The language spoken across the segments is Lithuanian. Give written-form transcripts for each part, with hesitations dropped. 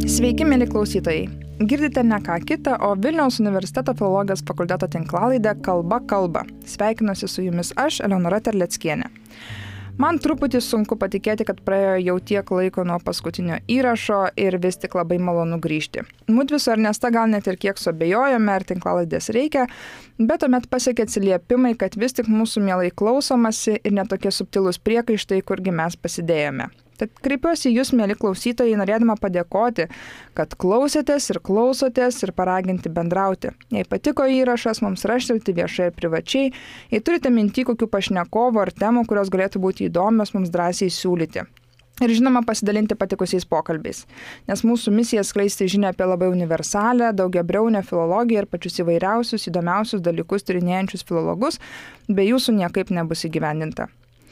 Sveiki, mėly klausytojai. Girdite ne ką kitą, o Vilniaus universiteto filologijos fakulteto tinklalaidę Kalba kalba. Sveikinuosi su jumis aš, Eleonora Terleckienė. Man truputį sunku patikėti, kad praėjo jau tiek laiko nuo paskutinio įrašo ir vis tik labai malonu grįžti. Mudvi su Ernesta gal net ir kiek suabejojome, ar tinklalaidės reikia, bet tuomet pasiekė atsiliepimai, kad vis tik mūsų mielai klausomasi ir netokie subtilūs priekaištai, kurgi mes pasidėjome. Tad kreipiuosi jūs, mėly klausytojai, norėdama padėkoti, kad klausėtės ir klausotės ir paraginti bendrauti. Jei patiko įrašas, mums raštelti viešai ir privačiai, jei turite mintį kokių pašnekovų ar temų, kurios galėtų būti įdomios, mums drąsiai siūlyti. Ir žinoma, pasidalinti patikusiais pokalbiais, nes mūsų misija skleisti žinią apie labai universalę, daugiabriaunę filologiją ir pačius įvairiausius, įdomiausius dalykus tyrinėjančius filologus, be jūsų niekaip nebus įgyvendinta.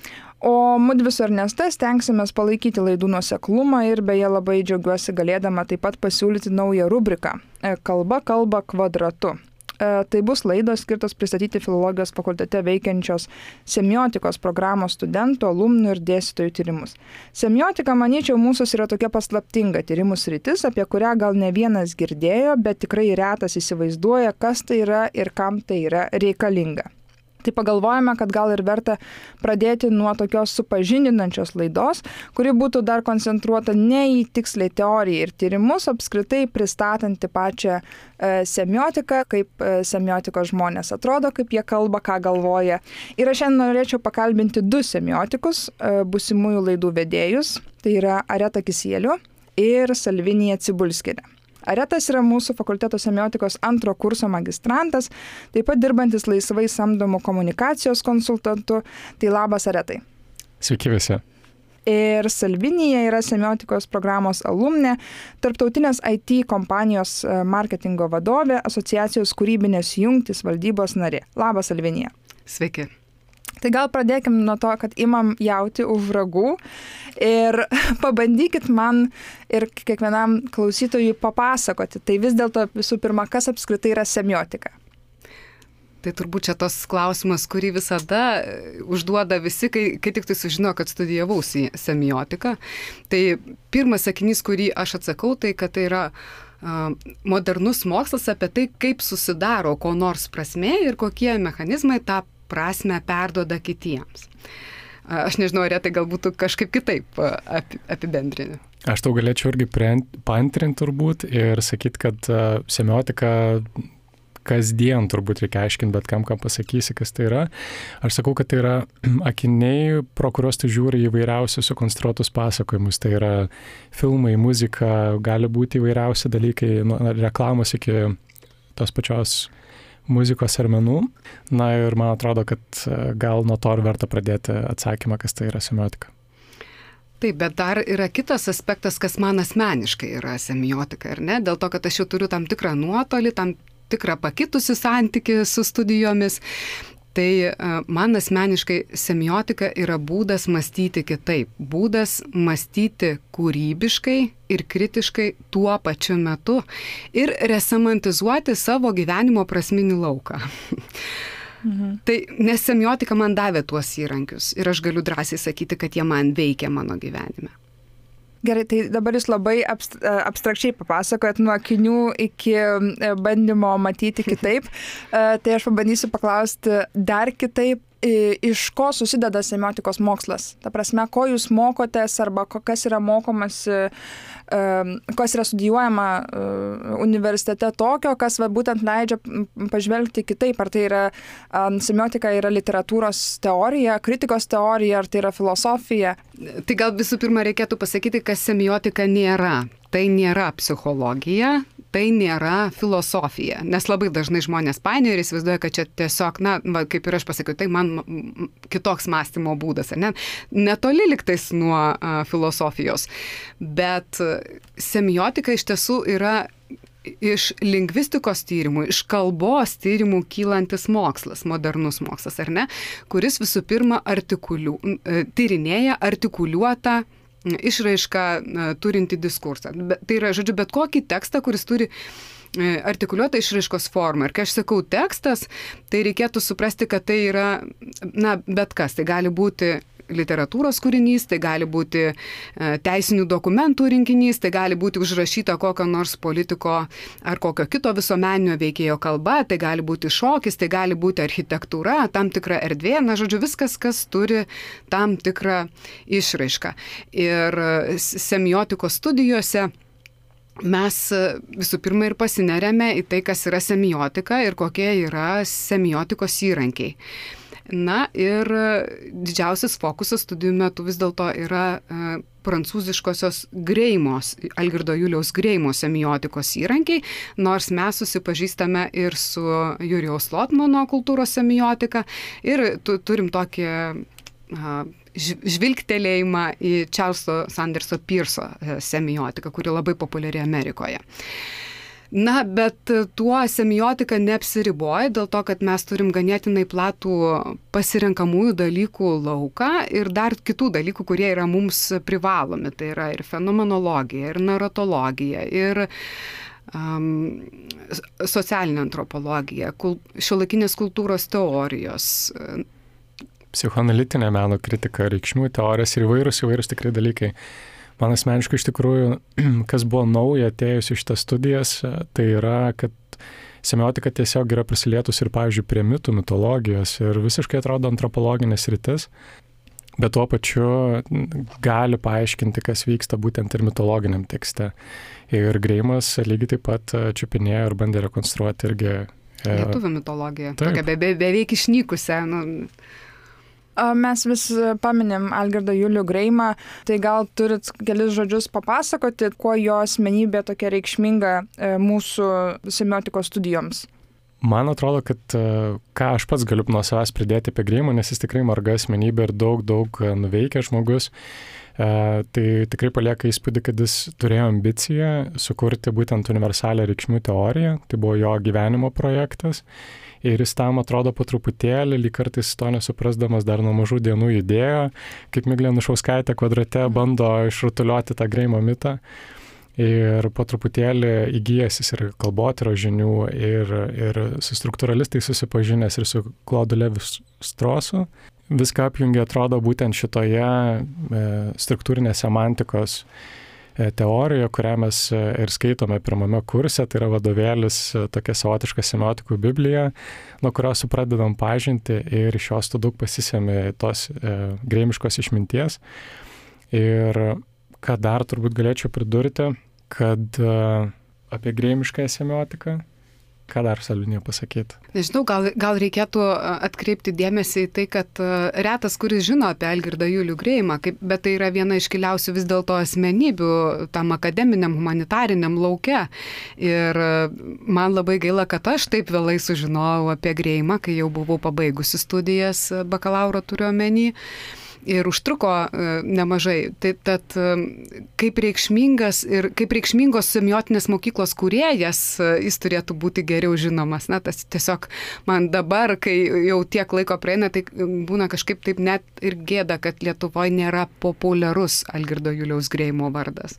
O mudvi su Ernesta stengsimės palaikyti laidų nuoseklumą ir beje labai džiaugiuosi galėdama taip pat pasiūlyti naują rubriką Kalba kalba kvadratu. Tai bus laidos skirtos pristatyti filologijos fakultete veikiančios semiotikos programos studentų, alumnų ir dėstytojų tyrimus. Semiotika, manyčiau, mūsų yra tokia paslaptinga tyrimų sritis, apie kurią gal ne vienas girdėjo, bet tikrai retas įsivaizduoja, kas tai yra ir kam tai yra reikalinga. Tai pagalvojame, kad gal ir verta pradėti nuo tokios supažindinančios laidos, kuri būtų dar koncentruota ne į tiksliai teoriją ir tyrimus, apskritai pristatanti pačią semiotiką, kaip semiotikos žmonės atrodo, kaip jie kalba, ką galvoja. Ir aš šiandien norėčiau pakalbinti du semiotikus, būsimųjų laidų vedėjus, tai yra Areta Kisielių ir Salvinija Cibulskienė. Aretas yra mūsų fakulteto semiotikos antro kurso magistrantas, taip pat dirbantis laisvai samdomų komunikacijos konsultantu. Tai labas, Aretai. Sveiki visi. Ir Salvinija yra semiotikos programos alumnė, tarptautinės IT kompanijos marketingo vadovė, asociacijos kūrybinės jungtys valdybos narė. Labas, Salvinija. Sveiki. Tai gal pradėkim nuo to, kad imam jauti už ragų ir pabandykit man ir kiekvienam klausytojui papasakoti. Tai vis dėlto visų pirma, kas apskritai yra semiotika? Tai turbūt čia tos klausimas, kurį visada užduoda visi, kai tik tai sužino, kad studijavau semiotiką. Tai pirmas sakinys, kurį aš atsakau, tai kad tai yra modernus mokslas apie tai, kaip susidaro ko nors prasmė ir kokie mechanizmai tą prasmę perduoda kitiems. Aš nežinau, ar tai galbūt kažkaip kitaip apibendrini. Aš tau galėčiau irgi paantrinti turbūt ir sakyti, kad semiotika kasdien turbūt reikia aiškinti, bet kam pasakysi, kas tai yra. Aš sakau, kad tai yra akiniai, pro kuriuos tu žiūri įvairiausius sukonstruotus pasakojimus. Tai yra filmai, muzika, gali būti įvairiausi dalykai, nuo reklamos iki tos pačios muzikos ar menų. Na ir man atrodo, kad gal nuo to ir verta pradėti atsakymą, kas tai yra semiotika. Taip, bet dar yra kitas aspektas, kas man asmeniškai yra semiotika, ar ne? Dėl to, kad aš jau turiu tam tikrą nuotolį, tam tikrą pakitusi santykį su studijomis. Tai man asmeniškai semiotika yra būdas mąstyti kitaip, būdas mąstyti kūrybiškai ir kritiškai tuo pačiu metu ir resemantizuoti savo gyvenimo prasminį lauką. Tai nes semiotika man davė tuos įrankius ir aš galiu drąsiai sakyti, kad jie man veikia mano gyvenime. Gerai, tai dabar jūs labai abstrakčiai papasakojat nuo akinių iki bandymo matyti kitaip. Tai aš pabandysiu paklausti dar kitaip, iš ko susideda semiotikos mokslas? Ta prasme, ko jūs mokotės arba kas yra mokomasi, kas yra studijuojama universitete tokio, kas būtent leidžia pažvelgti kitaip. Ar tai yra semiotika yra literatūros teorija, kritikos teorija, ar tai yra filosofija? Tai gal visų pirma reikėtų pasakyti, kas semiotika nėra. Tai nėra psichologija, tai nėra filosofija, nes labai dažnai žmonės painioja ir įsivaizduoja, kad čia tiesiog, kaip ir aš pasakiau, tai man kitoks mąstymo būdas, ar ne? Netoli liktais nuo filosofijos, bet semiotika iš tiesų yra iš lingvistikos tyrimų, iš kalbos tyrimų kylantis mokslas, modernus mokslas, ar ne? Kuris visų pirma tyrinėja artikuliuotą išraišką turinti diskursą. Tai yra, žodžiu, bet kokį tekstą, kuris turi artikuliuotą išraiškos formą. Ir kai aš sakau tekstas, tai reikėtų suprasti, kad tai yra, bet kas. Tai gali būti literatūros kūrinys, tai gali būti teisinių dokumentų rinkinys, tai gali būti užrašyta kokio nors politiko ar kokio kito visuomeninio veikėjo kalba, tai gali būti šokis, tai gali būti architektūra, tam tikra erdvė, na, žodžiu, viskas, kas turi tam tikrą išraišką. Ir semiotikos studijose mes visų pirma ir pasineriame į tai, kas yra semiotika ir kokie yra semiotikos įrankiai. Na ir didžiausias fokusas studijų metu vis dėlto yra prancūziškosios Greimos, Algirdo Juliaus Greimo semiotikos įrankiai, nors mes susipažįstame ir su Jurijaus Lotmano kultūros semiotika ir turim tokį žvilgtelėjimą į Čarlzo Sanderso Peirso semiotiką, kuri labai populiari Amerikoje. Na, bet tuo semiotika neapsiriboja, dėl to, kad mes turim ganėtinai platų pasirenkamųjų dalykų lauką ir dar kitų dalykų, kurie yra mums privalomi. Tai yra ir fenomenologija, ir narratologija, ir socialinė antropologija, šiuolaikinės kultūros teorijos, psichoanalitinė meno kritika, reikšmių teorijos ir įvairūs tikrai dalykai. Man asmeniškai iš tikrųjų, kas buvo nauja atėjus iš tas studijas, tai yra, kad semiotika tiesiog yra prisilietus ir, pavyzdžiui, prie mitų, mitologijos ir visiškai atrodo antropologinės rytis, bet tuo pačiu gali paaiškinti, kas vyksta būtent ir mitologiniam tekste. Ir Greimas lygiai taip pat čiupinėjo ir bandė rekonstruoti irgi lietuvių mitologiją, tokia beveik išnykusią. Mes vis paminim Algirdą Julių Greimą, tai gal turit kelis žodžius papasakoti, kuo jo asmenybė tokia reikšminga mūsų semiotikos studijoms? Man atrodo, kad ką aš pats galiu nuo savęs pridėti apie Greimą, nes jis tikrai marga asmenybė ir daug nuveikia žmogus. Tai tikrai palieka įspūdį, kad jis turėjo ambiciją sukurti būtent universalią reikšmių teoriją, tai buvo jo gyvenimo projektas. Ir jis tam atrodo po truputėlį, lyg kartais to nesuprasdamas dar nuo mažų dienų idėjo, kaip Miglė Anušauskaitė Kvadrate bando išrutuliuoti tą Greimo mitą. Ir po truputėlį įgyjęs jis ir kalbotyros žinių, ir su strukturalistais susipažinęs, ir su Klodu Levi-Strosu. Viską apjungia, atrodo, būtent šitoje struktūrinės semantikos teorija, kurią mes ir skaitome pirmame kurse, tai yra vadovėlis tokia savotiška semiotikų biblija, nuo kurios pradedam pažinti ir iš jos tu daug pasisemi tos greimiškos išminties. Ir ką dar turbūt galėčiau pridurti, kad apie greimiškąją semiotiką, ką dar Salvinė pasakyti? Nežinau, gal reikėtų atkreipti dėmesį į tai, kad retas, kuris žino apie Algirdą Julių Greimą, bet tai yra viena iškiliausių vis dėlto asmenybių tam akademiniam, humanitariniam lauke. Ir man labai gaila, kad aš taip vėlai sužinojau apie Greimą, kai jau buvau pabaigusi studijas, bakalauro turiu omeny. Ir užtruko nemažai. Tad kaip reikšmingos semiotinės mokyklos kūrėjas, jis turėtų būti geriau žinomas. Na, tas tiesiog man dabar, kai jau tiek laiko praeina, tai būna kažkaip taip net ir gėda, kad Lietuvoje nėra populiarus Algirdo Juliaus Greimo vardas.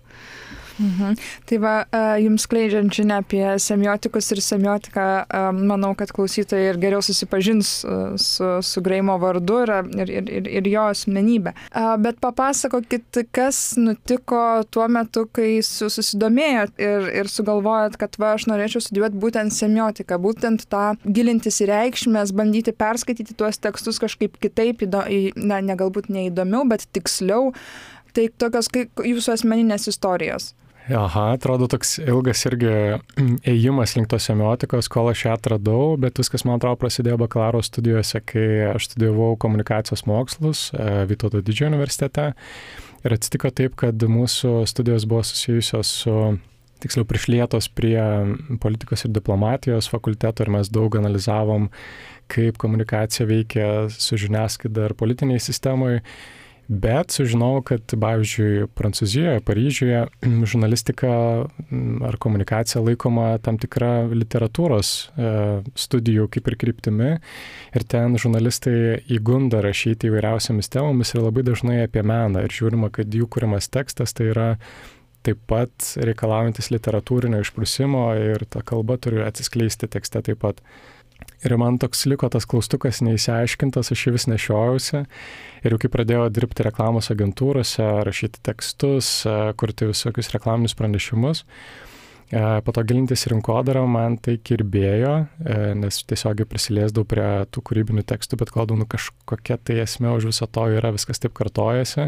Tai va, jums skleidžiant žinią apie semiotikus ir semiotiką, manau, kad klausytojai ir geriau susipažins su Greimo vardu ir jo asmenybę. Bet papasakokit, kas nutiko tuo metu, kai susidomėjot ir sugalvojot, kad va, aš norėčiau studijuoti būtent semiotiką, būtent tą gilintis į reikšmės, bandyti perskaityti tuos tekstus kažkaip kitaip, ne galbūt neįdomiau, bet tiksliau. Tai tokios kaip jūsų asmeninės istorijos. Aha, atrodo toks ilgas irgi ėjimas link tos semiotikos, kol aš ją atradau, bet viskas, man atrodo, prasidėjo bakalauro studijose, kai aš studijavau komunikacijos mokslus Vytauto Didžiojo universitete. Ir atsitiko taip, kad mūsų studijos buvo susijusios tiksliau prišlietos prie politikos ir diplomatijos fakulteto ir mes daug analizavom, kaip komunikacija veikia su žiniasklaida ir politiniai sistemai. Bet sužinojau, kad, pavyzdžiui, Prancūzijoje, Paryžiuje žurnalistika ar komunikacija laikoma tam tikra literatūros studijų kaip ir kryptimi. Ir ten žurnalistai įgunda rašyti įvairiausiamis temomis ir labai dažnai apie meną. Ir žiūrima, kad jų kūrimas tekstas tai yra taip pat reikalaujantis literatūrinio išprusimo ir ta kalba turi atsiskleisti tekste taip pat. Ir man toks liko tas klaustukas neįsiaiškintas, aš jį vis nešiojausi. Ir jau kai pradėjau dirbti reklamos agentūrose, rašyti tekstus, kurti visokius reklaminius pranešimus, po to gilintis į rinkodarą man tai kirbėjo, nes tiesiogiai prisiliesdavau prie tų kūrybinių tekstų, bet galvodavau, kažkokia tai esmė už viso to yra, viskas taip kartojasi.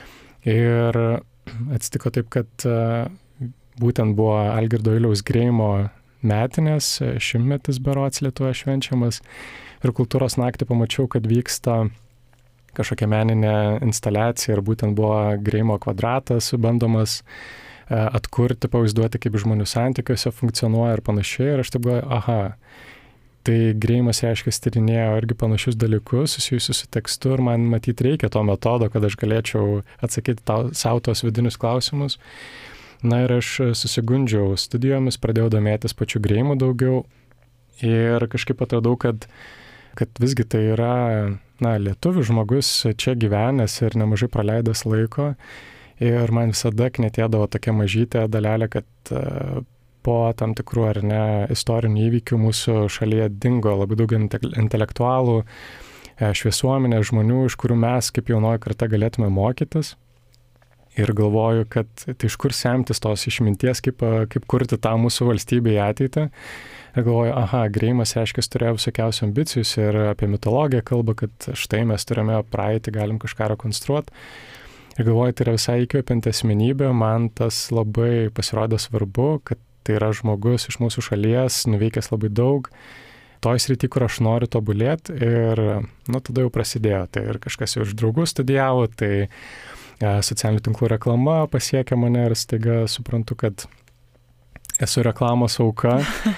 Ir atsitiko taip, kad būtent buvo Algirdo Iliaus Greimo metinės, 100-metis berods Lietuvoje švenčiamas. Ir kultūros naktį pamačiau, kad vyksta kažkokia meninė instaliacija ir būtent buvo Greimo kvadratas bandomas atkurti, pavaizduoti, kaip žmonių santykiuose funkcionuoja ir panašiai. Ir aš taip galvoju, aha, tai Greimas, reiškia, tyrinėjo irgi panašius dalykus susijusius su tekstu ir man matyti reikia to metodo, kad aš galėčiau atsakyti savo tos vidinius klausimus. Na ir aš susigundžiau studijomis, pradėjau domėtis pačiu Greimu daugiau ir kažkaip atradau, kad visgi tai yra lietuvių žmogus čia gyvenęs ir nemažai praleidęs laiko. Ir man visada knetėdavo tokia mažytė dalelė, kad po tam tikrų ar ne istorinių įvykių mūsų šalyje dingo labai daug intelektualų, šviesuomenės žmonių, iš kurių mes kaip jaunoji karta galėtume mokytis. Ir galvoju, kad tai iš kur semtis tos išminties, kaip kurti tą mūsų valstybę į ateitį. Ir galvoju, aha, Greimas, reiškia, turėjo visokiausių ambicijus ir apie mitologiją kalba, kad štai mes turime praeitį, galim kažką rekonstruoti. Ir galvoju, tai yra visai įkvepianti asmenybė, man tas labai pasirodė svarbu, kad tai yra žmogus iš mūsų šalies, nuveikęs labai daug, toj srity, kur aš noriu tobulėti. Ir tada jau prasidėjo. Tai ir kažkas jau iš draugų studijavo, tai socialinių tinklų reklama pasiekia mane ir staiga suprantu, kad esu reklamos auka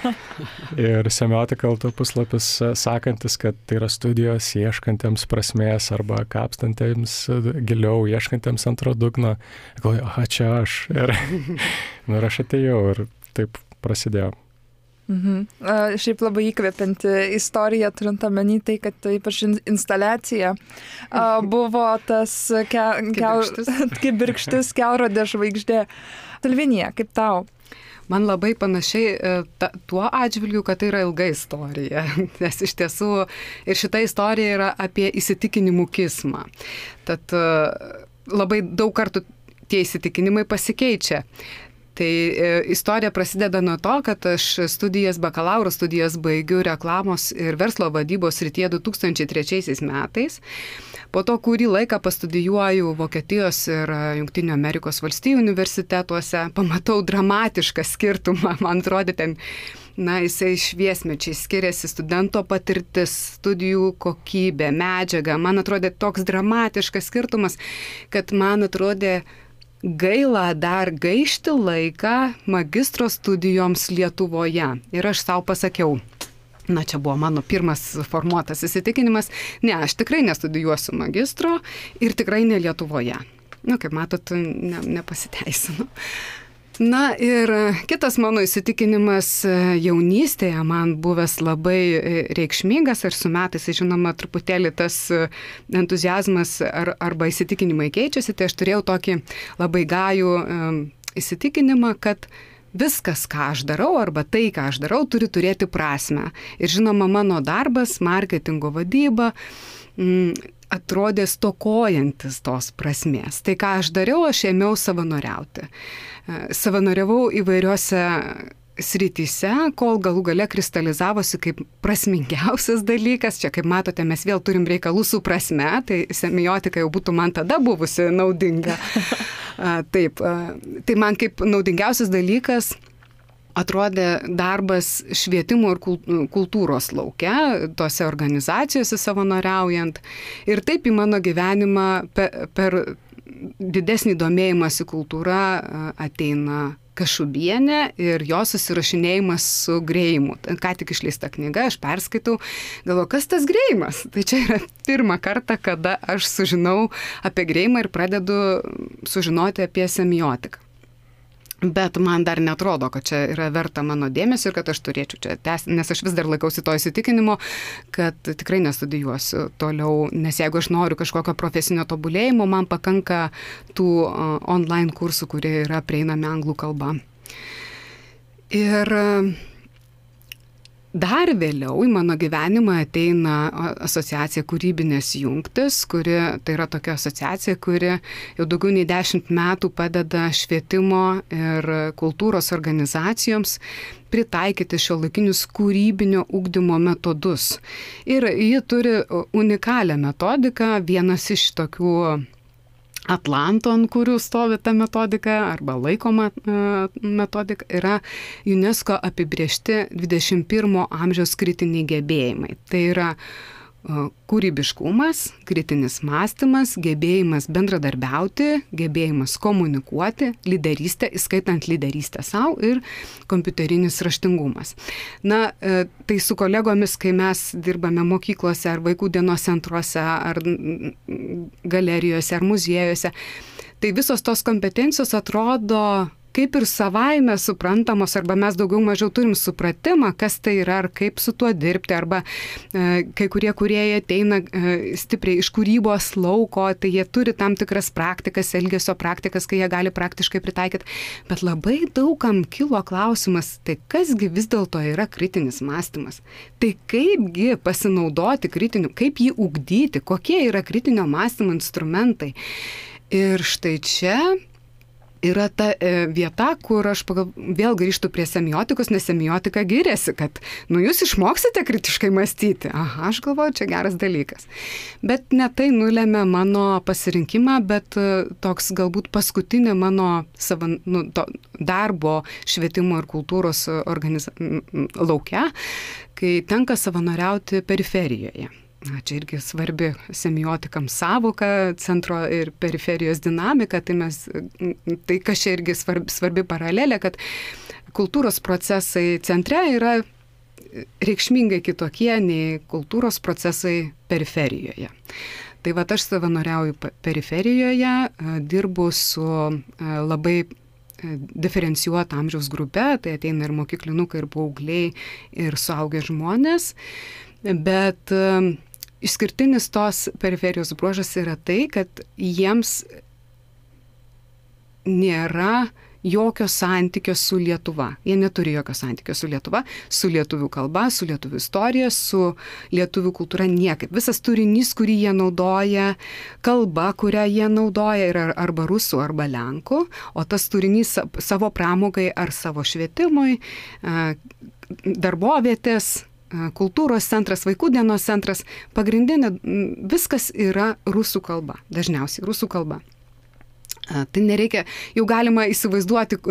ir semiotika LT puslapis sakantis, kad tai yra studijos ieškantiems prasmės arba kapstantiems giliau, ieškantiems antro dugno. Galvoju, aha, čia aš. Ir aš atėjau ir taip prasidėjo. Šiaip labai įkvepianti istorija, turint omeny tai, kad ypač instaliacija buvo tas kibirkštis kiaurodė žvaigždė. Silvinija, kaip tau? Man labai panašiai tuo atžvilgiu, kad tai yra ilga istorija, nes iš tiesų ir šita istorija yra apie įsitikinimų kismą. Tad labai daug kartų tie įsitikinimai pasikeičia. Tai istorija prasideda nuo to, kad aš bakalauro studijas baigiu reklamos ir verslo vadybos srityje 2003 metais. Po to kurį laiką pastudijuoju Vokietijos ir Jungtinių Amerikos valstijų universitetuose, pamatau dramatišką skirtumą, man atrodė ten, jisai šviesmečiai skiriasi studento patirtis, studijų kokybė, medžiaga, man atrodė toks dramatiškas skirtumas, kad man atrodė gaila dar gaišti laiką magistro studijoms Lietuvoje. Ir aš savo pasakiau, čia buvo mano pirmas formuotas įsitikinimas, aš tikrai nestudijuosiu magistro ir tikrai ne Lietuvoje. Kaip matot, nepasiteisinu. Ir kitas mano įsitikinimas jaunystėje man buvęs labai reikšmingas ir su metais, žinoma, truputėlį tas entuziazmas arba įsitikinimai keičiasi, tai aš turėjau tokį labai gajų įsitikinimą, kad viskas, ką aš darau, arba tai, ką aš darau, turi turėti prasmę. Ir žinoma, mano darbas, marketingo vadyba, atrodė stokojantis tos prasmės. Tai, ką aš dariau, aš ėmiau savanoriauti. Savanoriavau įvairiose srityse, kol galų gale kristalizavosi kaip prasmingiausias dalykas. Čia, kaip matote, mes vėl turim reikalų su prasme, tai semiotika jau būtų man tada buvusi naudinga. Taip, tai man kaip naudingiausias dalykas atrodė darbas švietimo ir kultūros lauke, tose organizacijose savanoriaujant. Ir taip į mano gyvenimą per didesnį domėjimąsi kultūra ateina Kašubienė ir jos susirašinėjimas su Greimu. Ką tik išleista knyga, aš perskaitau, galvoju, kas tas Greimas? Tai čia yra pirmą kartą, kada aš sužinau apie Greimą ir pradedu sužinoti apie semiotiką. Bet man dar netrodo, kad čia yra verta mano dėmesio ir kad aš turėčiau čia tęsti, nes aš vis dar laikausi to įsitikinimo, kad tikrai nestudijuosiu toliau, nes jeigu aš noriu kažkokio profesinio tobulėjimo, man pakanka tų online kursų, kurie yra prieinami anglų kalba. Ir Dar vėliau į mano gyvenimą ateina asociacija Kūrybinės jungtis, kuri tai yra tokia asociacija, kuri jau daugiau nei 10 metų padeda švietimo ir kultūros organizacijoms pritaikyti šiuolaikinius kūrybinio ugdymo metodus. Ir ji turi unikalią metodiką, vienas iš tokių Atlanto, ant kurių stovi ta metodika arba laikoma metodika, yra UNESCO apibrėžti 21 amžiaus kritiniai gebėjimai. Tai yra kūrybiškumas, kritinis mąstymas, gebėjimas bendradarbiauti, gebėjimas komunikuoti, lyderystė, įskaitant lyderystę savo ir kompiuterinis raštingumas. Na, tai su kolegomis, kai mes dirbame mokyklose ar vaikų dienos centruose ar galerijose ar muziejuose, tai visos tos kompetencijos atrodo kaip ir savaime suprantamos, arba mes daugiau mažiau turim supratimą, kas tai yra, ar kaip su tuo dirbti, arba kai kurie kūrėjai ateina stipriai iš kūrybos lauko, tai jie turi tam tikras praktikas, elgesio praktikas, kai jie gali praktiškai pritaikyti. Bet labai daugam kilo klausimas, tai kasgi vis dėlto yra kritinis mąstymas? Tai kaipgi pasinaudoti kritiniu, kaip jį ugdyti, kokie yra kritinio mąstymo instrumentai? Ir štai čia yra ta vieta, kur aš vėl grįžtu prie semiotikos, nes semiotika giriasi, kad jūs išmoksite kritiškai mąstyti. Aha, aš galvoju, čia geras dalykas. Bet ne tai nulėmė mano pasirinkimą, bet toks galbūt paskutinė mano darbo švietimo ir kultūros lauke, kai tenka savanoriauti periferijoje. Čia irgi svarbi semiotikams savoka, centro ir periferijos dinamika, tai kas čia irgi svarbi paralelė, kad kultūros procesai centre yra reikšmingai kitokie nei kultūros procesai periferijoje. Tai va, aš savanoriauju periferijoje, dirbu su labai diferencijuota amžiaus grupe, tai ateina ir mokyklinukai, ir paaugliai, ir suaugę žmonės, bet išskirtinis tos periferijos bruožas yra tai, kad jiems nėra jokio santykio su Lietuva. Jie neturi jokio santykio su Lietuva, su lietuvių kalba, su lietuvių istorija, su lietuvių kultūra niekaip. Visas turinys, kurį jie naudoja, kalba, kurią jie naudoja, yra arba rusų, arba lenkų, o tas turinys savo pramogai ar savo švietimui, darbovietės, kultūros centras, vaikų dienos centras, pagrindinė, viskas yra rusų kalba, dažniausiai rusų kalba. Tai nereikia, jau galima įsivaizduoti,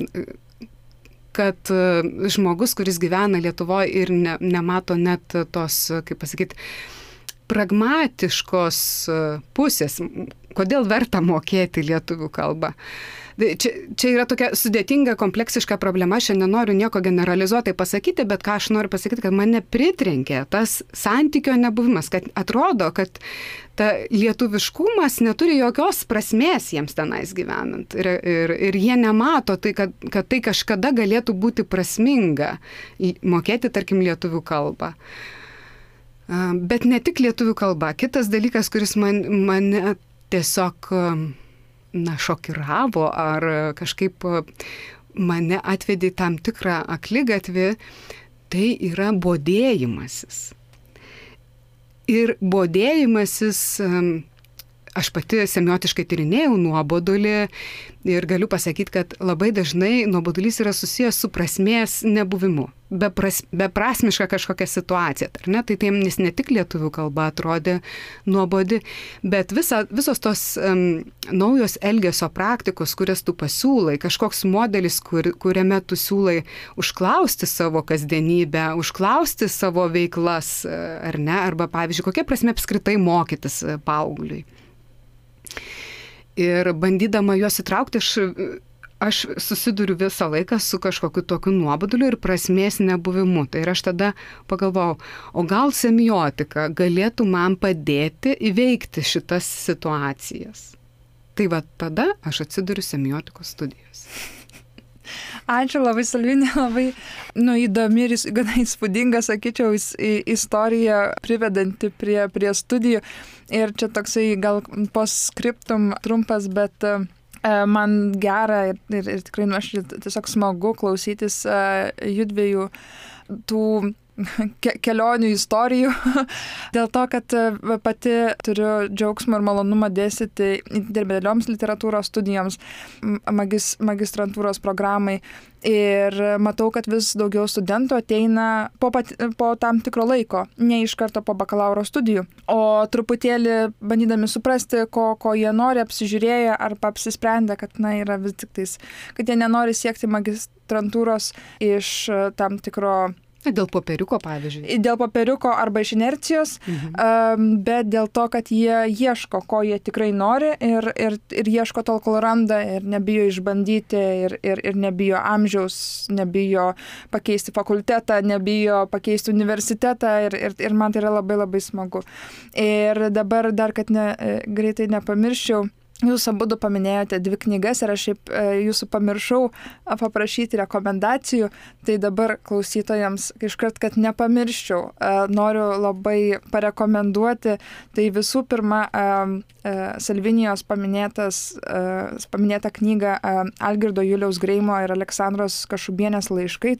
kad žmogus, kuris gyvena Lietuvoje ir nemato net tos, kaip pasakyti, pragmatiškos pusės, kodėl verta mokėti lietuvių kalbą. Čia yra tokia sudėtinga, kompleksiška problema, aš nenoriu nieko generalizuotai pasakyti, bet ką aš noriu pasakyti, kad mane pritrenkė tas santykio nebuvimas, kad atrodo, kad ta lietuviškumas neturi jokios prasmės jiems tenais gyvenant. Ir jie nemato tai, kad tai kažkada galėtų būti prasminga mokėti, tarkim, lietuvių kalbą. Bet ne tik lietuvių kalba. Kitas dalykas, kuris mane tiesiog šokiravo ar kažkaip mane atvedė tam tikrą akligatvį, tai yra bodėjimasis. Ir bodėjimasis, aš pati semiotiškai tyrinėjau nuobodulį ir galiu pasakyti, kad labai dažnai nuobodulys yra susijęs su prasmės nebuvimu, beprasmiška kažkokia situacija. Tai jiems ne tik lietuvių kalba atrodė nuobodi, bet visos tos naujos elgesio praktikos, kurias tu pasiūlai, kažkoks modelis, kuriame tu siūlai užklausti savo kasdienybę, užklausti savo veiklas, ar ne, arba pavyzdžiui, kokia prasme apskritai mokytis paaugliui. Ir bandydama juos įtraukti, aš susiduriu visą laiką su kažkokiu tokiu nuoboduliu ir prasmės nebuvimu. Tai ir aš tada pagalvojau, o gal semiotika galėtų man padėti įveikti šitas situacijas. Tai va tada aš atsiduriu semiotikos studijos. Ačiū labai, Salvinė, labai įdomi ir gana įspūdinga, sakyčiau, istorija privedanti prie studijų. Ir čia toksai gal postscriptum trumpas, bet man gera ir tikrai nuoširdžiai tiesiog smagu klausytis judviejų tų kelionių istorijų, dėl to, kad pati turiu džiaugsmą ir malonumą dėstyti intermedialioms literatūros studijoms, magistrantūros programai ir matau, kad vis daugiau studentų ateina po tam tikro laiko, ne iš karto po bakalauro studijų, o truputėlį bandydami suprasti, ko jie nori, apsižiūrėję arba apsisprendę, kad yra vis tik tais, kad jie nenori siekti magistrantūros iš tam tikro. Dėl popieriuko, pavyzdžiui. Dėl popieriuko arba iš inercijos, bet dėl to, kad jie ieško, ko jie tikrai nori ir ieško tol, kol randa ir nebijo išbandyti ir nebijo amžiaus, nebijo pakeisti fakultetą, nebijo pakeisti universitetą ir man tai yra labai labai smagu. Ir dabar dar, kad greitai nepamirščiau, jūs abudu paminėjote 2 knygas ir aš šiaip jūsų pamiršau paprašyti rekomendacijų, tai dabar klausytojams iškart, kad nepamirščiau, noriu labai parekomenduoti, tai visų pirma Salvinijos paminėta knyga Algirdo Juliaus Greimo ir Aleksandros Kašubienės laiškai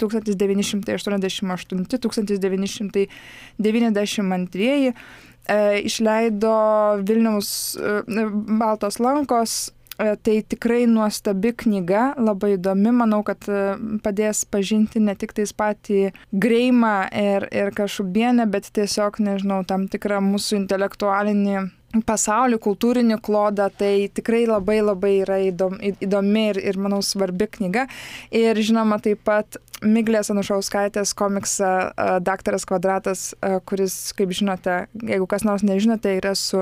1988-1992. Išleido Vilniaus Baltos lankos, tai tikrai nuostabi knyga, labai įdomi, manau, kad padės pažinti ne tik tais patį Greimą ir Kašubienę, bet tiesiog, nežinau, tam tikrą mūsų intelektualinį pasaulį, kultūrinį klodą, tai tikrai labai labai yra įdomi ir manau, svarbi knyga. Ir žinoma, taip pat Miglės Anušauskaitės komiksą Daktaras Kvadratas, kuris, kaip žinote, jeigu kas nors nežinote, yra su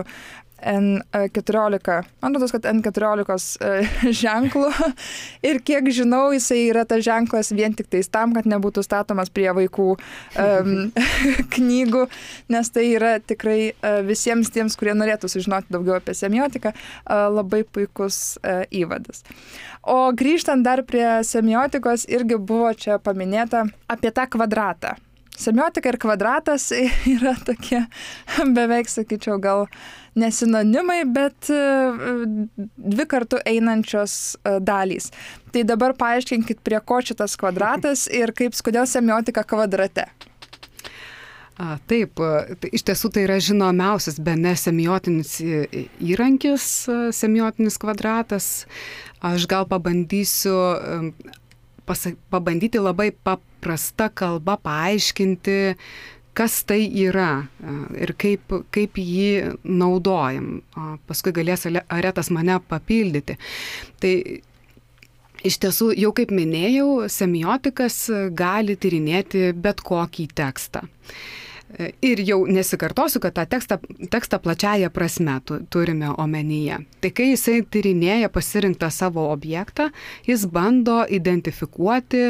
N14, man rodos, kad N14 ženklų ir kiek žinau, jisai yra tas ženklas vien tik tais tam, kad nebūtų statomas prie vaikų knygų, nes tai yra tikrai visiems tiems, kurie norėtų sužinoti daugiau apie semiotiką, labai puikus įvadas. O grįžtant dar prie semiotikos, irgi buvo čia paminėta apie tą kvadratą. Semiotika ir kvadratas yra tokie beveik, sakyčiau, gal nesinonimai, bet 2 kartu einančios dalys. Tai dabar paaiškinkit, prie ko šitas kvadratas ir kodėl semiotika kvadrate. Taip, iš tiesų tai yra žinomiausias bene semiotinis įrankis, semiotinis kvadratas. Aš gal pabandyti labai paprasta kalba paaiškinti, kas tai yra ir kaip jį naudojam. Paskui galės Aretas mane papildyti. Tai iš tiesų, jau kaip minėjau, semiotikas gali tyrinėti bet kokį tekstą. Ir jau nesikartosiu, kad tą tekstą plačiaja prasme turime omenyje. Tai kai jisai tyrinėja pasirinktą savo objektą, jis bando identifikuoti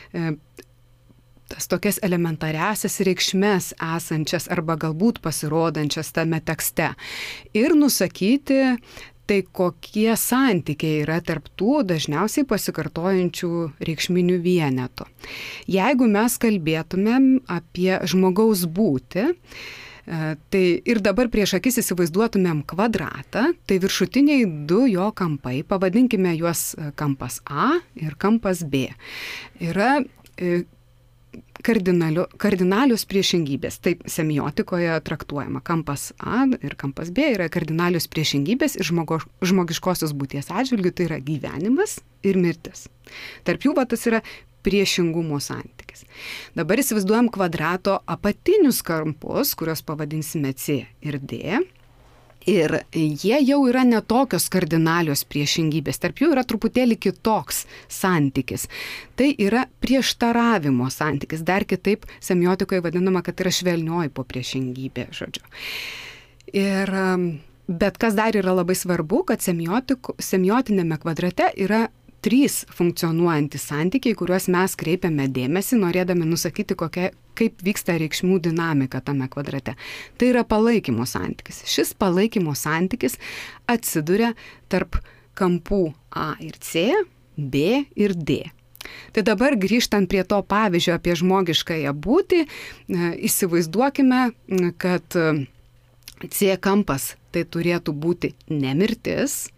tas tokias elementariasias reikšmes esančias arba galbūt pasirodančias tame tekste ir nusakyti, tai kokie santykiai yra tarp tų dažniausiai pasikartojančių reikšminių vienetų. Jeigu mes kalbėtumėm apie žmogaus būtį, tai ir dabar prieš akis įsivaizduotumėm kvadratą, tai viršutiniai 2 jo kampai, pavadinkime juos kampas A ir kampas B, yra kardinalios priešingybės. Taip semiotikoje traktuojama. Kampas A ir kampas B yra kardinalios priešingybės ir žmogiškosios būties atžvilgių, tai yra gyvenimas ir mirtis. Tarp jų tas yra priešingumo santykis. Dabar įsivaizduojam kvadrato apatinius kampus, kuriuos pavadinsime C ir D. Ir jie jau yra netokios kardinalios priešingybės, tarp jų yra truputėlį kitoks santykis. Tai yra prieštaravimo santykis, dar kitaip semiotikoje vadinama, kad yra švelnioji popriešingybė, žodžiu. Bet kas dar yra labai svarbu, kad semiotinėme kvadrate yra 3 funkcionuojantys santykiai, kuriuos mes kreipiame dėmesį, norėdami nusakyti, kaip vyksta reikšmių dinamika tame kvadrate. Tai yra palaikymo santykis. Šis palaikymo santykis atsiduria tarp kampų A ir C, B ir D. Tai dabar grįžtant prie to pavyzdžio apie žmogiškąją būtį, įsivaizduokime, kad C kampas tai turėtų būti ne mirtis,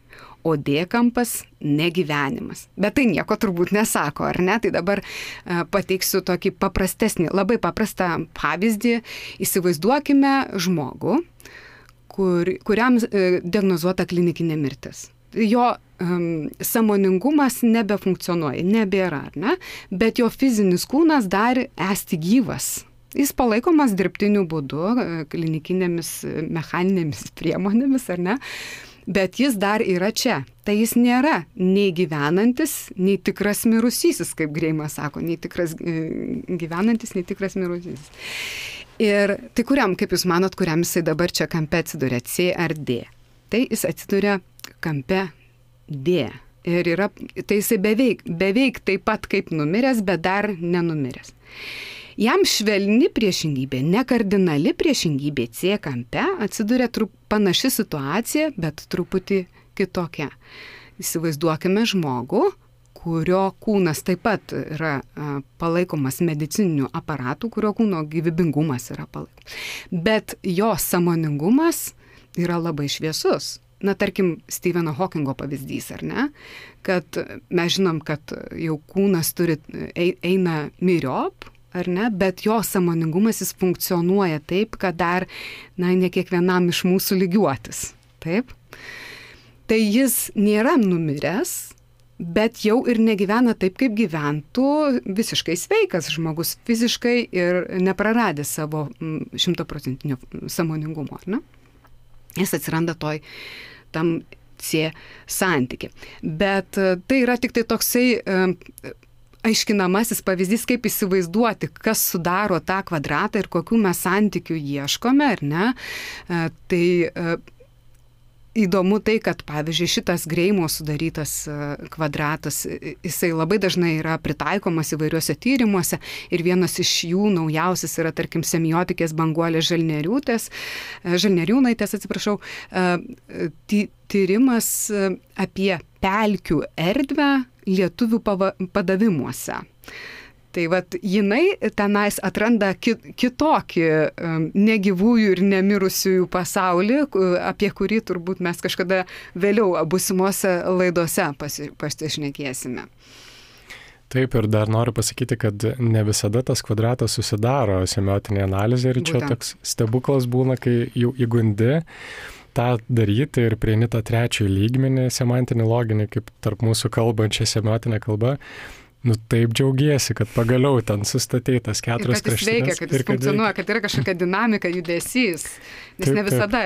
o D kampas negyvenimas. Bet tai nieko turbūt nesako, ar ne? Tai dabar pateiksiu tokį paprastesnį, labai paprastą pavyzdį. Įsivaizduokime žmogų, kuriam diagnozuota klinikinė mirtis. Jo sąmoningumas nebefunkcionuoja, nebėra, ar ne? Bet jo fizinis kūnas dar esti gyvas. Jis palaikomas dirbtiniu būdu, klinikinėmis mechaninėmis priemonėmis, ar ne? Bet jis dar yra čia. Tai jis nėra nei gyvenantis, nei tikras mirusysis, kaip Greimas sako, nei tikras gyvenantis, nei tikras mirusysis. Ir tai kuriam, kaip jūs manot, kuriam jisai dabar čia kampe atsiduria, C ar D? Tai jis atsiduria kampe D. Ir tai jisai beveik taip pat kaip numiręs, bet dar nenumiręs. Jam švelni priešingybė, nekardinali priešingybė C kampe atsiduria panaši situacija, bet truputį kitokia. Įsivaizduokime žmogų, kurio kūnas taip pat yra palaikomas medicininiu aparatu, kurio kūno gyvybingumas yra palaikomas. Bet jo sąmoningumas yra labai šviesus. Na, tarkim, Stepheno Hawkingo pavyzdys, ar ne? Kad mes žinom, kad jau kūnas eina myriop, ar ne? Bet jo sąmoningumas jis funkcionuoja taip, kad dar, ne kiekvienam iš mūsų lygiuotis. Taip? Tai jis nėra numiręs, bet jau ir negyvena taip, kaip gyventų visiškai sveikas žmogus fiziškai ir nepraradęs savo 100% sąmoningumo, ar ne? Jis atsiranda tam C santyki. Bet tai yra tik tai toksai aiškinamasis pavyzdys, kaip įsivaizduoti, kas sudaro tą kvadratą ir kokių mes santykių ieškome, ar ne? Tai įdomu tai, kad, pavyzdžiui, šitas Greimo sudarytas kvadratas, jisai labai dažnai yra pritaikomas įvairiuose tyrimuose ir vienas iš jų naujausias yra, tarkim, semiotikės Banguolės Žalnieriūnaitės, tyrimas apie pelkių erdvę lietuvių padavimuose. Tai vat jinai tenais atranda kitokį negyvųjų ir nemirusiųjų pasaulį, apie kurį turbūt mes kažkada vėliau būsimuose laidose pasišnekėsime. Taip, ir dar noriu pasakyti, kad ne visada tas kvadratas susidaro semiotinė analizė ir čia toks stebuklas būna, kai jau įgundi tą daryti ir prieini tą trečiąjį lygmenį, semantinį loginį, kaip tarp mūsų kalbančią semiotinę kalbą. Nu taip džiaugiesi, kad pagaliau ten sustatei tas keturias kraštinės. Ir kad jis veikia, kad jis funkcionuoja, kad yra kažkokia dinamika, judesys, nes taip, ne visada.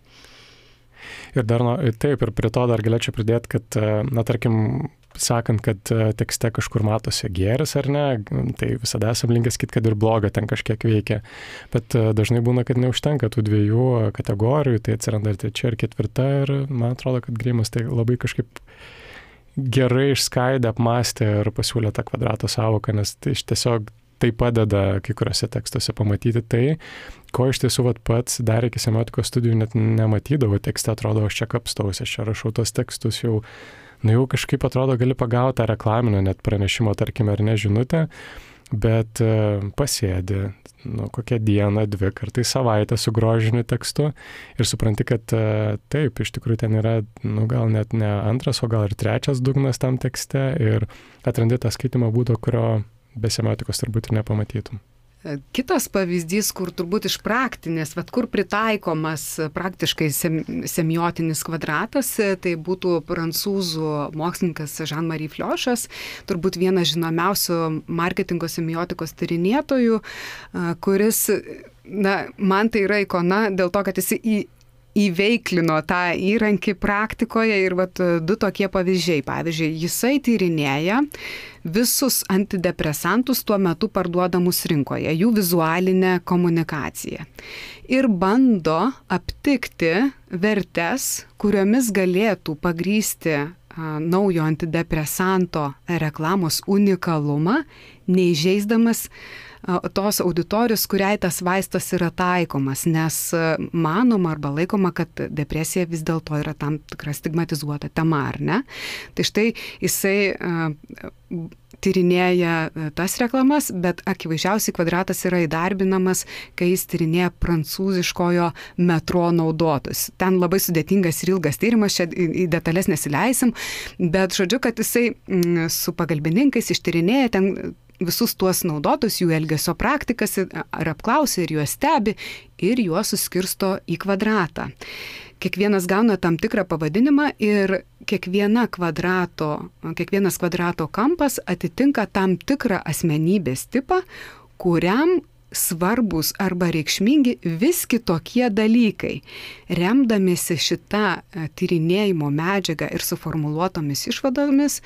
Ir dar, taip, ir prie to dar galėčiau pridėti, kad, tarkim, sakant, kad tekste kažkur matosi gėris ar ne, tai visada esam linkęs sakyti, kad ir bloga ten kažkiek veikia. Bet dažnai būna, kad neužtenka tų dviejų kategorijų, tai atsiranda ir trečia, ir ketvirta, ir man atrodo, kad Greimas tai labai kažkaip gerai išskaidė, apmastė ir pasiūlė tą kvadrato sąvoką, nes tai tiesiog tai padeda kai kuriuose tekstuose pamatyti tai, ko iš tiesų pats dar iki semiotikos studijų net nematydavo tekste, atrodo, aš čia kapstausi, aš čia rašau tos tekstus jau kažkaip atrodo gali pagauti tą reklaminę net pranešimo, tarkim, ar ne žinutę, bet pasėdi, kokią dieną, 2 kartais savaitę su grožiniu tekstu ir supranti, kad taip, iš tikrųjų ten yra, gal net ne antras, o gal ir trečias dugnas tam tekste ir atrandi tą skaitimo būdą, kurio be semiotikos turbūt ir nepamatytum. Kitas pavyzdys, kur turbūt iš praktinės, kur pritaikomas praktiškai semiotinis kvadratas, tai būtų prancūzų mokslininkas Jean-Marie Fliošas, turbūt vienas žinomiausių marketingo semiotikos tyrinėtojų, kuris, man tai yra ikona dėl to, kad jis įveiklino tą įrankį praktikoje ir 2 tokie pavyzdžiai. Pavyzdžiui, jisai tyrinėja visus antidepresantus tuo metu parduodamus rinkoje, jų vizualinę komunikaciją. Ir bando aptikti vertes, kuriomis galėtų pagrįsti naujo antidepresanto reklamos unikalumą, neįžeisdamas tos auditorijos, kuriai tas vaistas yra taikomas, nes manoma arba laikoma, kad depresija vis dėlto yra tam tikra stigmatizuota tema, ar ne? Tai štai jisai tyrinėja tas reklamas, bet akivaizdžiausiai Kvadratas yra įdarbinamas, kai jis tyrinėja prancūziškojo metro naudotus. Ten labai sudėtingas ir ilgas tyrimas, čia į detalės nesileisim, bet žodžiu, kad jisai su pagalbininkais ištyrinėja ten visus tuos naudotus, jų elgesio praktikas ar apklausia ir juos stebi ir juos suskirsto į kvadratą. Kiekvienas gauna tam tikrą pavadinimą ir kiekvienas kvadrato kampas atitinka tam tikrą asmenybės tipą, kuriam svarbus arba reikšmingi vis kitokie dalykai. Remdamiesi šitą tyrinėjimo medžiagą ir suformuluotomis išvadomis,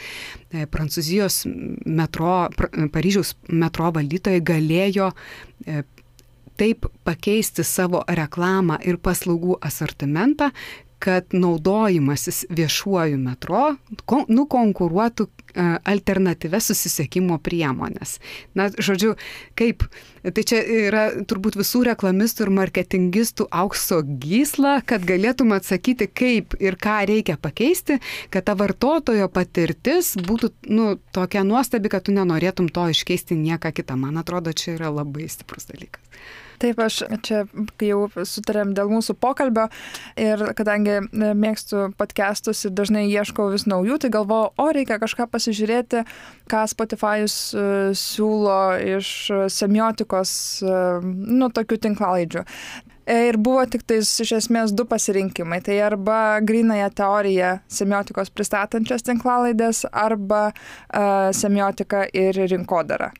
Paryžiaus metro valdytojai galėjo taip pakeisti savo reklamą ir paslaugų asortimentą, kad naudojimasis viešuoju metro nukonkuruotų alternatyvias susisiekimo priemonės. Na, žodžiu, kaip, tai čia yra turbūt visų reklamistų ir marketingistų aukso gysla, kad galėtum atsakyti, kaip ir ką reikia pakeisti, kad ta vartotojo patirtis būtų tokia nuostabi, kad tu nenorėtum to iškeisti nieką kitą. Man atrodo, čia yra labai stiprus dalykas. Taip, aš čia, kai jau sutarėm dėl mūsų pokalbio ir kadangi mėgstu podcastus ir dažnai ieškau vis naujų, tai galvoju, reikia kažką pasižiūrėti, ką Spotify'us siūlo iš semiotikos, tokių tinklalaidžių. Ir buvo tik tais iš esmės 2 pasirinkimai. Tai arba grynąją teoriją semiotikos pristatančias tinklalaidės, arba semiotika ir rinkodara.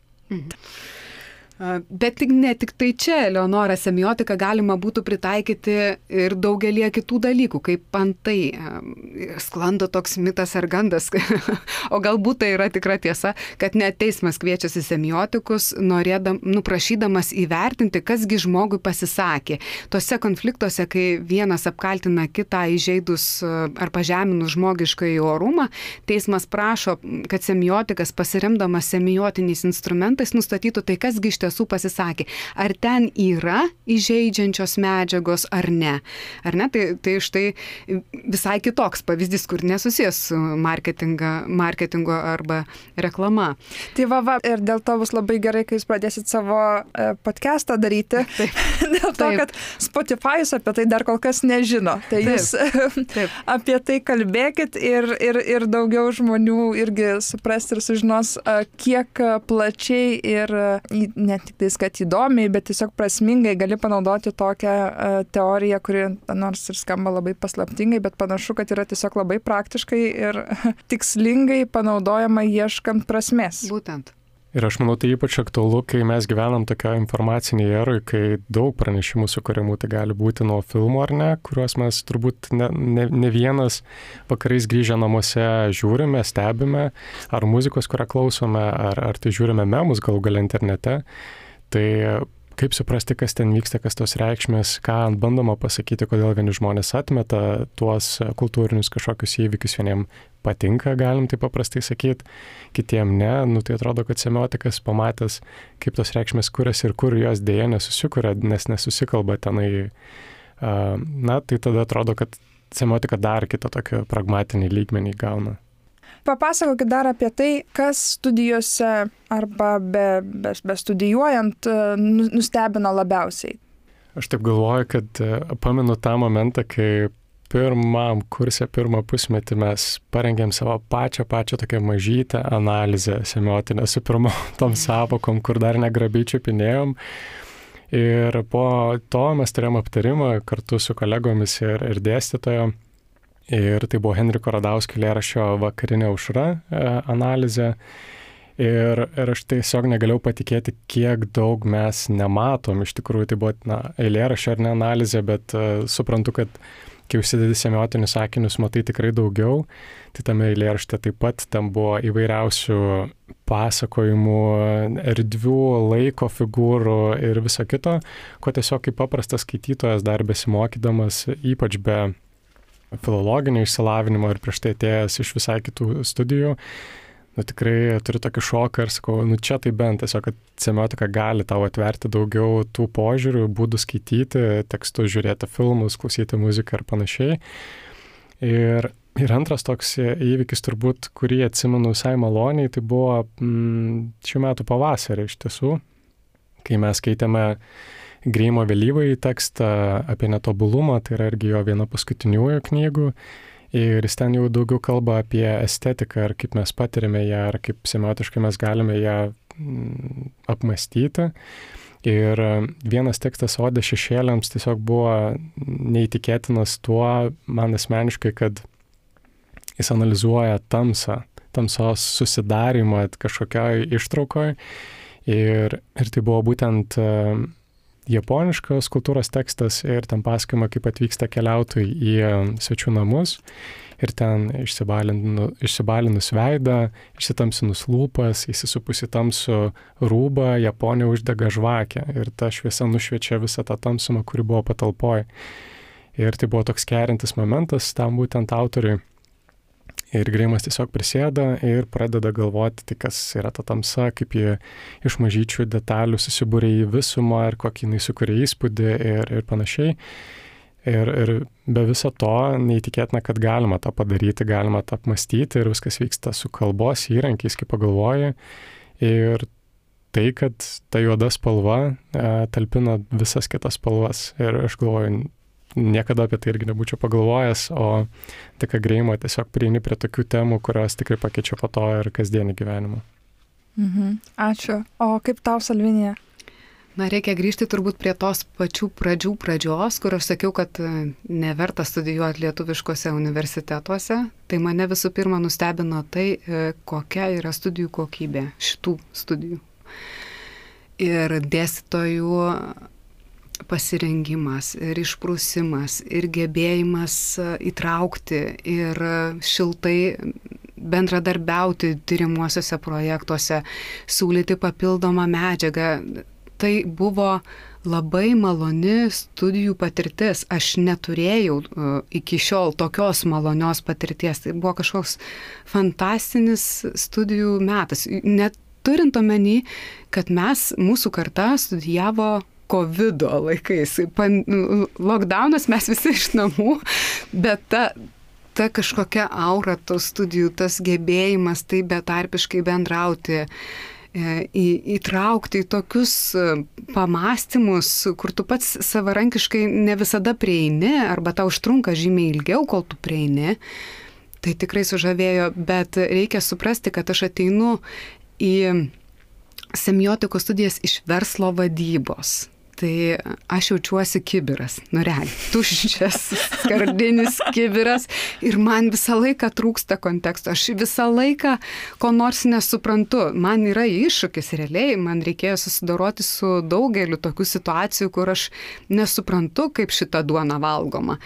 Bet ne tik tai čia, Eleonora, semiotiką galima būtų pritaikyti ir daugelį kitų dalykų, kaip antai sklando toks mitas ar gandas, o galbūt tai yra tikra tiesa, kad net teismas kviečiasi semiotikus, prašydamas įvertinti, kasgi žmogui pasisakė. Tuose konfliktuose, kai vienas apkaltina kitą įžeidus ar pažeminus žmogiškąjį orumą, teismas prašo, kad semiotikas pasiremdamas semiotiniais instrumentais nustatytų tai, kasgi iš tiesų pasisakė. Ar ten yra įžeidžiančios medžiagos ar ne? Ar ne? Tai štai visai kitoks pavyzdys, kur nesusijęs su marketingo arba reklama. Tai ir dėl to bus labai gerai, kai jūs pradėsit savo podcastą daryti. Taip. Dėl to, kad Spotify'us apie tai dar kol kas nežino. Tai jūs apie tai kalbėkit ir daugiau žmonių irgi supras ir sužinos, kiek plačiai ir ne tik tais, kad įdomiai, bet tiesiog prasmingai gali panaudoti tokią teoriją, kuri nors ir skamba labai paslaptingai, bet panašu, kad yra tiesiog labai praktiškai ir tikslingai panaudojama ieškant prasmės. Būtent. Ir aš manau, tai ypač aktualu, kai mes gyvenam tokio informacinėje eroje, kai daug pranešimų sukuriamų, tai gali būti nuo filmų ar ne, kuriuos mes turbūt ne vienas vakarais grįžę namuose žiūrime, stebime, ar muzikos, kurią klausome, ar tai žiūrime memus galų gale internete. Tai kaip suprasti, kas ten vyksta, kas tos reikšmės, ką bandoma pasakyti, kodėl vieni žmonės atmeta tuos kultūrinius kažkokius įvykius, vieniem patinka, galim tai paprastai sakyti, kitiem ne. Tai atrodo, kad semiotikas pamatęs, kaip tos reikšmės kuriasi ir kur jos dėja nesusikuria, nes nesusikalba tenai. Tai tada atrodo, kad semiotika dar kitą tokį pragmatinį lygmenį gauna. Papasakokit dar apie tai, kas studijose arba be studijuojant nustebino labiausiai. Aš taip galvoju, kad pamenu tą momentą, kai pirmam kurse, pirmą pusmetį mes parengėm savo pačią tokią mažytę analizę semiotinę su pirmom tom savokom, kur dar negrabiai čiupinėjom. Ir po to mes turėjom aptarimą kartu su kolegomis ir dėstytojo. Ir tai buvo Henriko Radauskio eilėraščio Vakarinė aušra analizė. Ir aš tiesiog negalėjau patikėti, kiek daug mes nematom. Iš tikrųjų, tai buvo eilėraščio ar ne analizė, bet suprantu, kad kai užsidedi semiotinius sakinius, matai tikrai daugiau. Tai tame eilėrašte taip pat ten buvo įvairiausių pasakojimų, erdvių, laiko figūrų ir viso kito, ko tiesiog kaip paprastas skaitytojas dar besimokydamas, ypač be filologinio išsilavinimo ir prieš tai atėjęs iš visai kitų studijų, tikrai turiu tokį šoką ir sakau, čia tai bent tiesiog, kad semiotika gali tau atverti daugiau tų požiūrių, būdų skaityti, tekstus, žiūrėti filmus, klausyti muziką ir panašiai. Ir antras toks įvykis turbūt, kurį atsimenu visai maloniai, tai buvo šių metų pavasarį iš tiesų, kai mes skaitėme Greimo vėlyvąjį tekstą apie netobulumą, tai yra irgi jo viena paskutiniųjų knygų. Ir jis ten jau daugiau kalba apie estetiką ir kaip mes patiriame ją, ar kaip semiotiškai mes galime ją apmastyti. Ir vienas tekstas Odė šešėliams tiesiog buvo neįtikėtinas tuo, man asmeniškai, kad jis analizuoja tamsos susidarimą kažkokioj ištraukoj. Ir tai buvo būtent japoniškos kultūros tekstas ir ten pasakojama, kaip atvyksta keliautojai į svečių namus ir ten išsibalinus veidą, išsitamsinus lūpas, įsisupusi tamsų rūbą, Japonija uždega žvakę ir ta šviesa nušviečia visą tą tamsumą, kuri buvo patalpoje. Ir tai buvo toks kerintis momentas tam būtent autoriui. Ir Greimas tiesiog prisėda ir pradeda galvoti, tai kas yra ta tamsa, kaip jie iš mažyčių detalių susibūrė į visumą ir kokį jinai sukuria įspūdį ir panašiai. Ir be viso to neįtikėtina, kad galima tą padaryti, galima tą apmastyti ir viskas vyksta su kalbos įrankiais, kaip pagalvoji. Ir tai, kad ta juoda spalva talpina visas kitas spalvas. Ir aš galvoju, niekada apie tai irgi nebūčiau pagalvojęs, o tik Greimo tiesiog prieini prie tokių temų, kurios tikrai pakeičia po to ir kasdienį gyvenimą. Ačiū. O kaip tau, Salvinija? Reikia grįžti turbūt prie tos pačių pradžios, kur aš sakiau, kad neverta studijuoti lietuviškose universitetuose. Tai mane visų pirma nustebino tai, kokia yra studijų kokybė šitų studijų. Ir dėstytojų pasirengimas ir išprusimas ir gebėjimas įtraukti ir šiltai bendradarbiauti tyrimuosiuose projektuose, siūlyti papildomą medžiagą. Tai buvo labai maloni studijų patirtis. Aš neturėjau iki šiol tokios malonios patirties. Tai buvo kažkoks fantastinis studijų metas. Net turint omeny, kad mūsų karta studijavo COVID laikais. Lockdownas, mes visi iš namų, bet ta kažkokia aura tų studijų, tas gebėjimas tai betarpiškai bendrauti, įtraukti į tokius pamąstymus, kur tu pats savarankiškai ne visada prieini, arba tau užtrunka žymiai ilgiau, kol tu prieini, tai tikrai sužavėjo, bet reikia suprasti, kad aš ateinu į semiotikos studijas iš verslo vadybos. Tai aš jaučiuosi kibiras, realiai, tuščias, skardinis kibiras ir man visą laiką trūksta konteksto. Aš visą laiką ko nors nesuprantu. Man yra iššūkis realiai, man reikėjo susidoroti su daugeliu tokių situacijų, kur aš nesuprantu, kaip šita duona valgoma.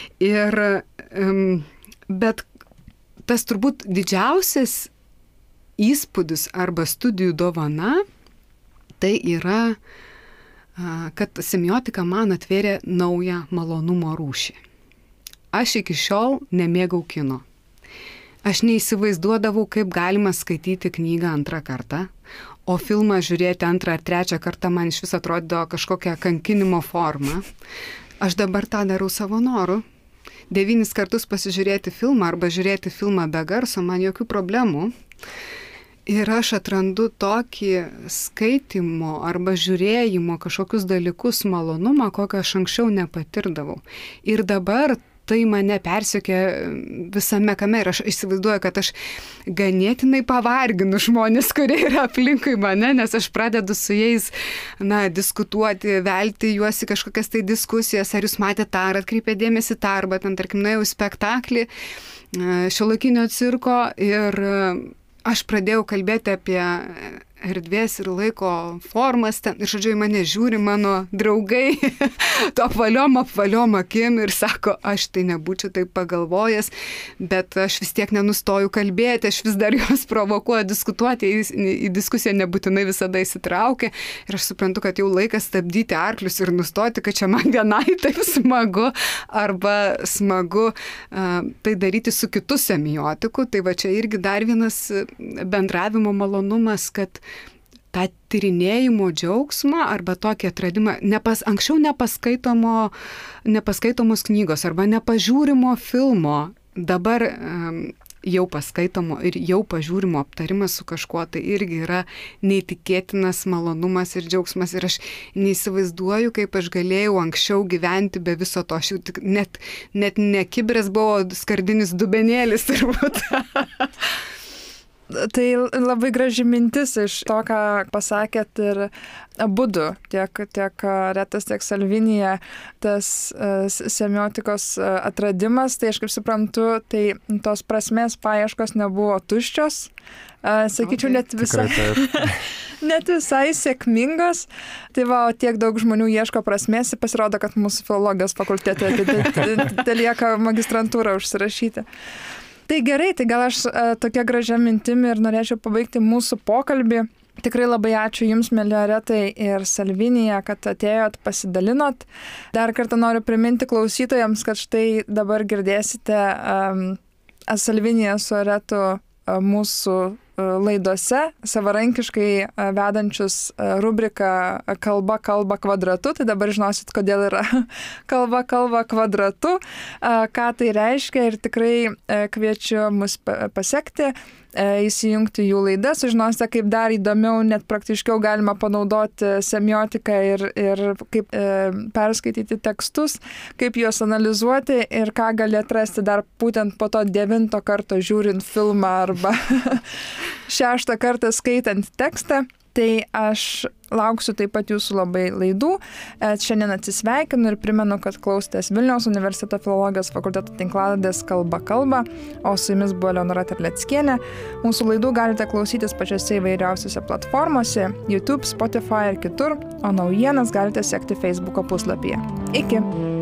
Bet tas turbūt didžiausias įspūdis arba studijų dovana, tai yra kad semiotika man atvėrė naują malonumo rūšį. Aš iki šiol nemėgau kino. Aš neįsivaizduodavau, kaip galima skaityti knygą antrą kartą, o filmą žiūrėti antrą ar trečią kartą man iš vis atrodydavo kažkokia kankinimo forma. Aš dabar tą darau savo noru. 9 kartus pasižiūrėti filmą arba žiūrėti filmą be garso, man jokių problemų. Ir aš atrandu tokį skaitimo arba žiūrėjimo kažkokius dalykus malonumą, kokio aš anksčiau nepatirdavau. Ir dabar tai mane persekė visame kame ir aš įsivaizduoju, kad aš ganėtinai pavarginu žmonės, kurie yra aplinkui mane, nes aš pradedu su jais diskutuoti, velti juos į kažkokias tai diskusijas, ar jūs matėte tą, ar atkreipė dėmesį tą, arba ten, tarkim, nuėjau į spektaklį šiuolaikinio cirko ir aš pradėjau kalbėti apie erdvės ir laiko formas ten. Ir žodžiu, į mane žiūri mano draugai to apvaliom akim ir sako, aš tai nebūčiau taip pagalvojęs, bet aš vis tiek nenustoju kalbėti, aš vis dar juos provokuoju diskutuoti, į diskusiją nebūtinai visada įsitraukia. Ir aš suprantu, kad jau laikas stabdyti arklius ir nustoti, kad čia man vienai taip smagu arba smagu tai daryti su kitu semiotiku. Tai va čia irgi dar vienas bendravimo malonumas, kad tą tyrinėjimo džiaugsmą arba tokį atradimą anksčiau nepaskaitomos knygos arba nepažiūrimo filmo, dabar jau paskaitomo ir jau pažiūrimo aptarimas su kažkuo, tai irgi yra neįtikėtinas malonumas ir džiaugsmas. Ir aš neįsivaizduoju, kaip aš galėjau anksčiau gyventi be viso to. Aš jau net ne kibras buvo skardinis dubenėlis turbūt. Tai labai graži mintis iš to, ką pasakėt ir abudu, tiek Retas, tiek Salvinija, tas semiotikos atradimas, tai aš kaip suprantu, tai tos prasmės paieškos nebuvo tuščios, sakyčiau, net visai sėkmingos. Tai va, tiek daug žmonių ieško prasmės ir pasirodo, kad mūsų filologijos fakultete lieka magistrantūrą užsirašyti. Tai gerai, tai gal aš tokia gražia mintimi ir norėčiau pabaigti mūsų pokalbį. Tikrai labai ačiū Jums, mieli Retai ir Salvinija, kad atėjot, pasidalinot. Dar kartą noriu priminti klausytojams, kad štai dabar girdėsite Salviniją su Retu mūsų laidose, savarankiškai vedančius rubriką Kalba kvadratu. Tai dabar žinosit, kodėl yra kalba kvadratu, ką tai reiškia, ir tikrai kviečiu mus pasekti, įsijungti jų laidas, sužinosite, kaip dar įdomiau, net praktiškiau galima panaudoti semiotiką ir kaip perskaityti tekstus, kaip juos analizuoti ir ką gali atrasti dar būtent po to 9 karto žiūrint filmą arba 6 kartą skaitant tekstą. Tai aš lauksiu taip pat jūsų labai laidų. Šiandien atsisveikinu ir primenu, kad klausėtės Vilniaus universiteto filologijos fakulteto tinklalaidės Kalba, o su jumis buvo Eleonora Terleckienė. Mūsų laidų galite klausytis pačiose įvairiausiose platformose, YouTube, Spotify ir kitur, o naujienas galite sekti Facebooko puslapyje. Iki!